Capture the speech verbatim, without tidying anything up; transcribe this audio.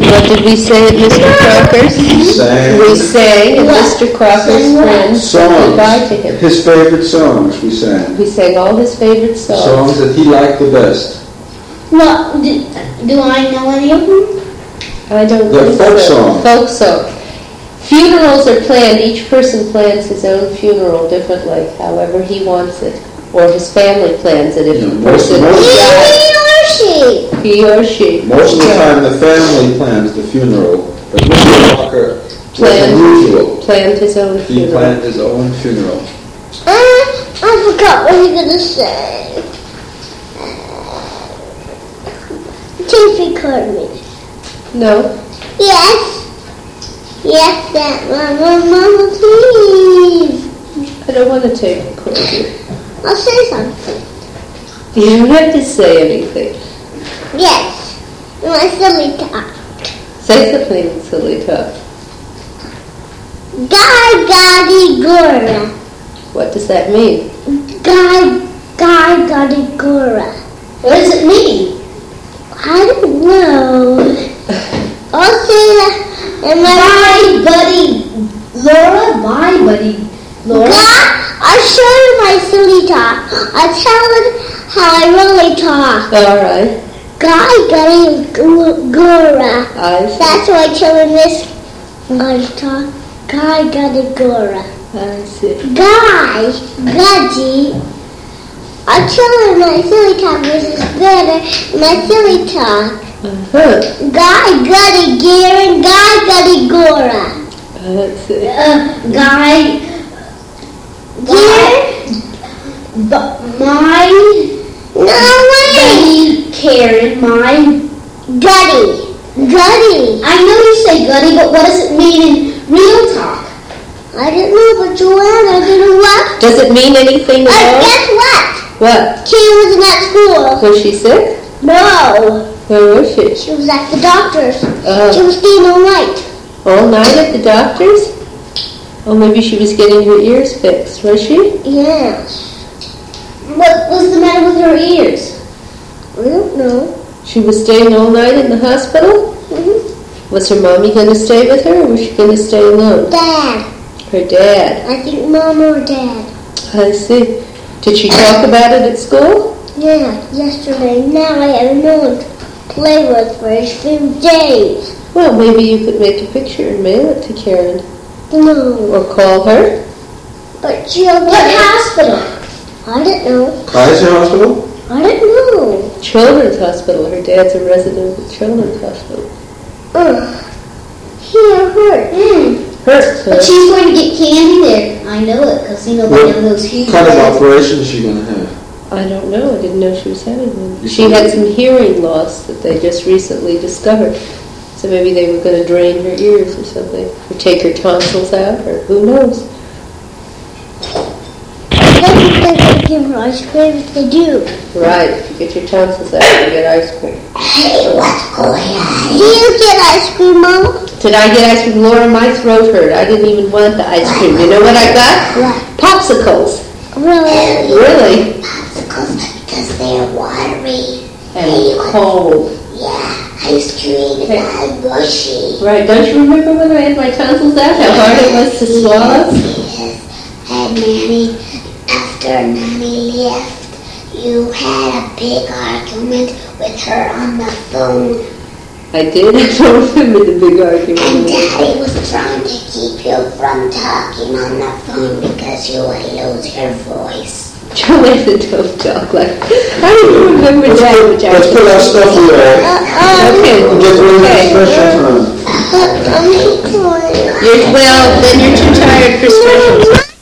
What did we say at Mister Crocker's? Sang. We sang at Mister Crocker's friends Songs. goodbye to him. His favorite songs we sang. We sang all his favorite songs. Songs that he liked the best. Well, do, do I know any of them? I don't They're think folk so. songs. Folk song. Funerals are planned. Each person plans his own funeral differently, however he wants it. Or his family plans it if Yeah, the most- person most- He or she? he or she. Most of the Yeah. time, the family plans the funeral, but Mister Walker was Planned. unusual. Planned his own He funeral. planned his own funeral. Uh, I forgot what you're gonna say. Please record me. No. Yes. Yes, that mama, mama, please. I don't want to tape record you. I'll say something. You don't have to say anything. Yes. My silly talk. Say something silly talk. Gargadigora. What does that mean? Gar, Gargadigora. What does it mean? I don't know. I'll say that. And my bye, buddy. Laura, bye, buddy. Laura. God, I'll show you my silly talk. I'll tell them how I really talk. All right. Gargadigora. I see. That's why I tell him this. I talk. Gargadigora. I see. Guy, Gudgy. I'll tell him my silly talk, which is better than my silly talk. Uh-huh. Guy, Guddy, Garen, Guy, Guddy, Gora. I see. Uh, Guy, Garen, but my, no way. Karen, my, Guddy, Guddy. I know you say Guddy, but what does it mean in real talk? I don't know, but Joanne, I don't know what. Does it mean anything at Uh, all? guess what? What? She wasn't at school. Was she sick? No. Where was she? She was at the doctor's. Uh, She was staying all night. all night at the doctor's? Oh, maybe she was getting her ears fixed, was she? Yes. What was the matter with her ears? I don't know. She was staying all night in the hospital? Mm-hmm. Was her mommy going to stay with her, or was she going to stay alone? Dad. Her dad. I think Mom or Dad. I see. Did she talk about it at school? Yeah, yesterday. Now I have no one to play with for a few days. Well, maybe you could make a picture and mail it to Karen. No. Or call her. But she'll get... What hospital? I don't know. Kaiser Hospital? I don't know. Children's Hospital. Her dad's a resident of Children's Hospital. Ugh. Here, hurt. Mm. Hurts, huh? But she's going to get candy there. I know it, because you know they have those huge... What kind of bags. operation is she going to have? I don't know. I didn't know she was having one. You She said- had some hearing loss that they just recently discovered. So maybe they were going to drain her ears or something. Or take her tonsils out, or who knows. I don't think they will give her ice cream if they do. Right. If you get your tonsils out, you get ice cream. Hey, what's going on? Do you get ice cream, Mama? Did I get ice cream? Laura, my throat hurt. I didn't even want the ice cream. You know what I got? What? Popsicles. Really? Really? Popsicles because they're watery. And cold. Yeah, ice cream is all mushy. Right. Don't you remember when I had my tonsils out? How hard it was to swallow? Yes. And Nanny, after Nanny left, you had a big argument with her on the phone. I did. I don't remember the big And argument. Daddy was trying to keep you from talking on the phone because you would lose your voice. Joanna, don't talk like I don't remember Let's that. put, which I let's put our stuff away. Okay. We'll get ready for Okay. special time. I'm crying. You're, well, then you're too tired for special.